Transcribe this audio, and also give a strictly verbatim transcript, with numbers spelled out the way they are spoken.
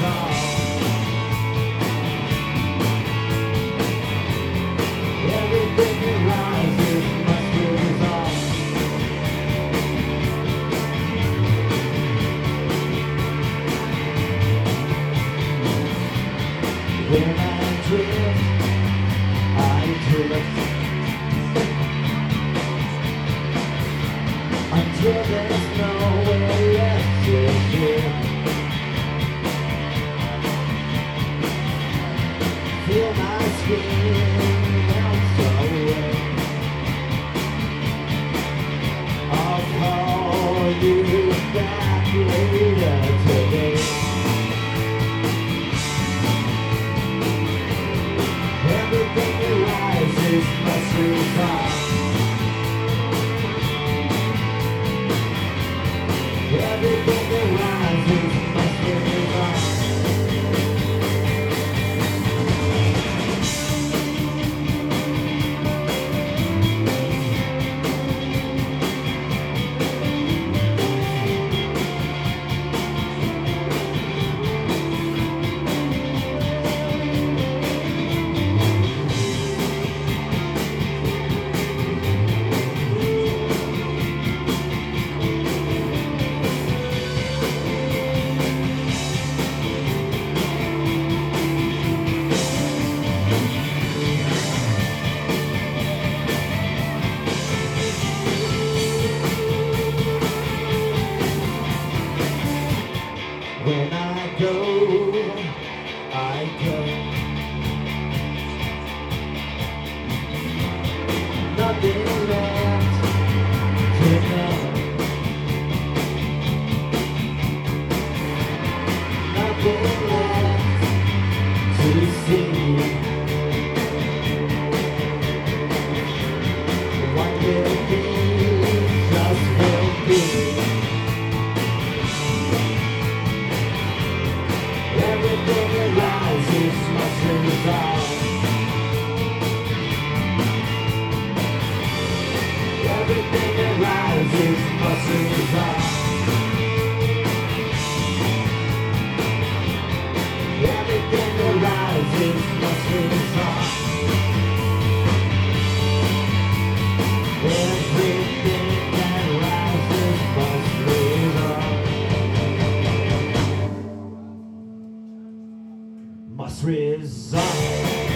When I drift, I drift until there's nowhere left to go. Feel my skin melt away. I'll call you back later today. Everything that rises must revive. Everything that rises must revive. When I go, I go. Nothing left to know. Nothing left to see. What will be, just will be. Everything that rises must resolve. Everything that rises must resolve. Everything that rises must resolve. Everything that rises must resolve. Must resolve.